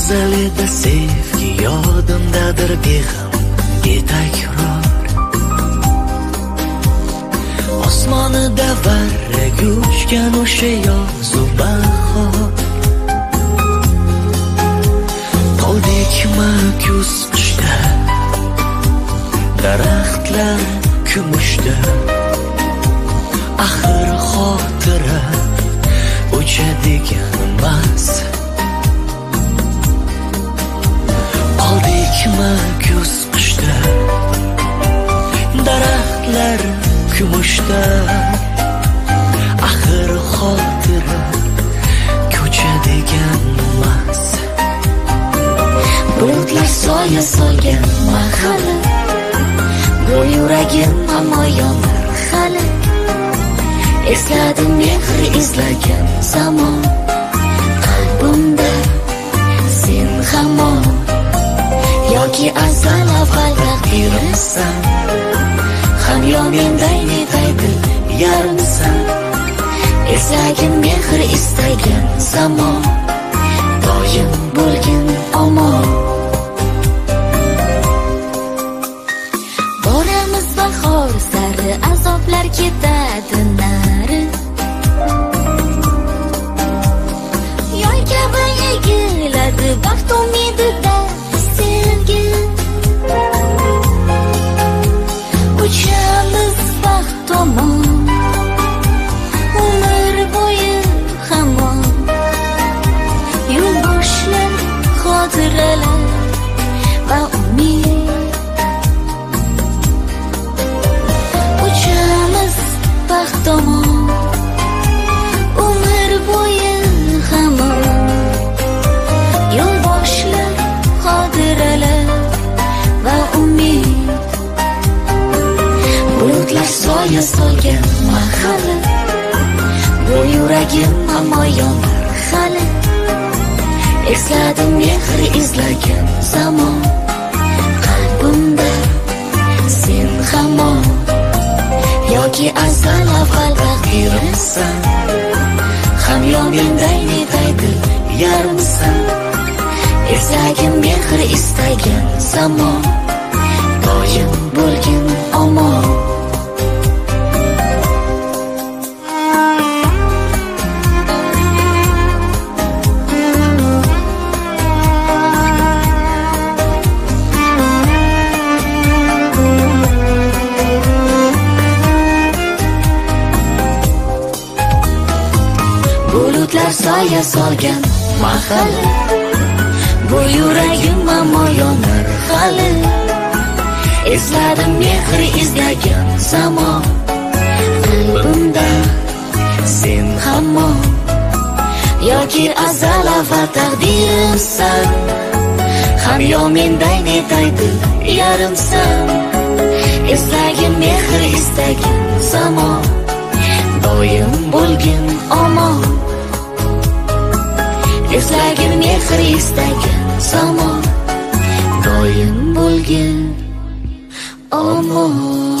go'zal edi sevgi, yodimdadir beg'am betakror. Osmonida varrak uchgan o'sha yozu bahor. Qoldikmi kuz qishda, daraxtlar kumushda. Axir xotira o'chadigan emas. Qoldikmi kuz qishda, daraxtlar kumushda. Axir xotira ko'chadigan emas. Bulutlar soya solgan mahali, bu yuragim ammo yonar hali. Esladim mehr izlagan zamon, qalbimda sen hamon. Yoki azal avval taqdirimsan, hamyo menday netaydi yarimsan. Eslagin mehr istagan zamon, doim bo'lgin omon. Boramiz bahor sari, azoblar ketadi nari. Yoy kabi yegiladi baxt umidida sevgi. Uchamiz baxt tomon, umr bo'yi hamon. Yo'l boshlar, xotiralar va umid. Uchamiz baxt tomon, umr bo'yi hamon. Yo'l boshlar, xotiralar va umid. Bulutlar soya solgan mahali, bu yuragim ammo yonar hali. Esladim mehr izlagan zamon, qalbimda sen hamon. Yoki azal avval taqdirimsan, hamyo menday netaydi yarimsan. Eslagin mehr istagan zamon, doim bo'lgin omon. Bulutlar soya solgan mahali, bu yuragim ammo yonar hali. Esladim mehr izlagan zamon, qalbimda sen hamon. Yoki azal avval taqdirimsan, hamyo menday netaydi yarimsan. Eslagin mehr istagan zamon, doim bo'lgin omon. Eslagin mehr istagan zamon, doim bo'lgin omon.